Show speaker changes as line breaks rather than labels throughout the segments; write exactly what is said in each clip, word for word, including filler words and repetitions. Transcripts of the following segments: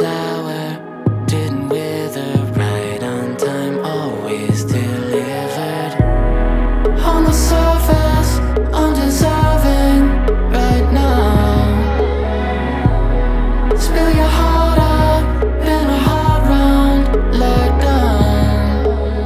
flower didn't wither, right on time, always delivered. On the surface, undeserving right now. Spill your heart out, been a hard round, let down.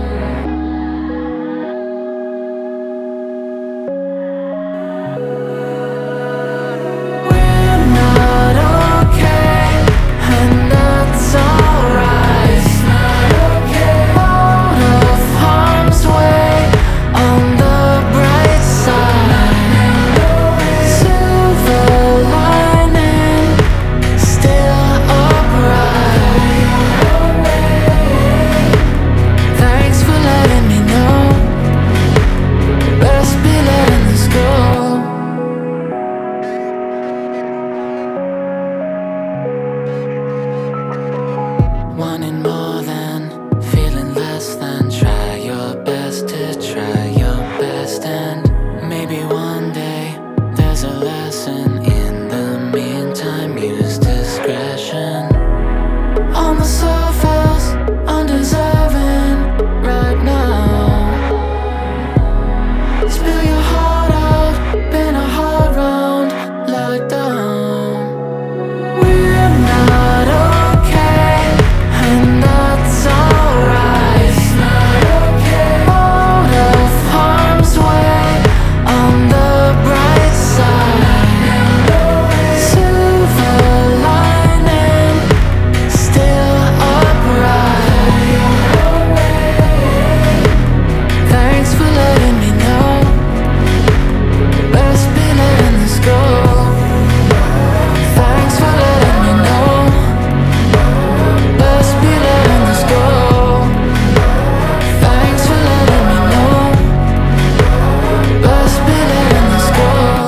We're not okay, and that's alright. It's not okay. Out of harm's way, on the bright side. Silver lining, still upright. Thanks for letting me know. Best be letting this go. Wanting more than, feeling less than. Try your best to try your best, and maybe one day there's a lesson. In the meantime, use discretion. On the surface, undeserving right now. Spill your heart out, been a hard round, let down. We're not okay, and that's alright. It's not okay. Out of harm's way, on the bright side. Silver lining, still upright. Thanks for letting me know. Best be letting this go. Thanks for letting me know. Best be letting this go. Thanks for letting me know. Best be letting this go.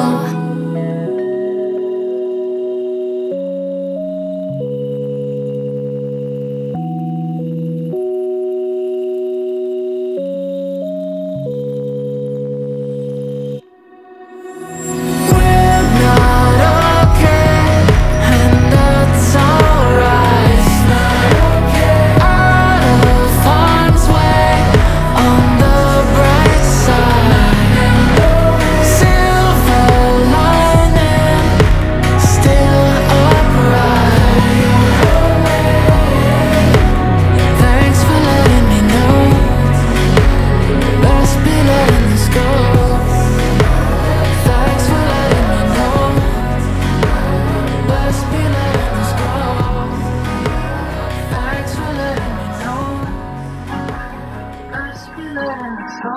We're not okay, and that's alright. It's not okay. Out of harm's way, on the bright side. Silver lining, still upright. Thanks for letting me know. Best be letting this go. Thanks for letting me know. Best be letting this go. Thanks for letting me know. Best be letting this go.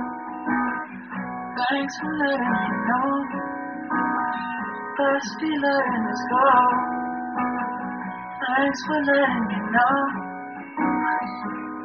Thanks for letting me know. Best be letting this go. Thanks for letting me know.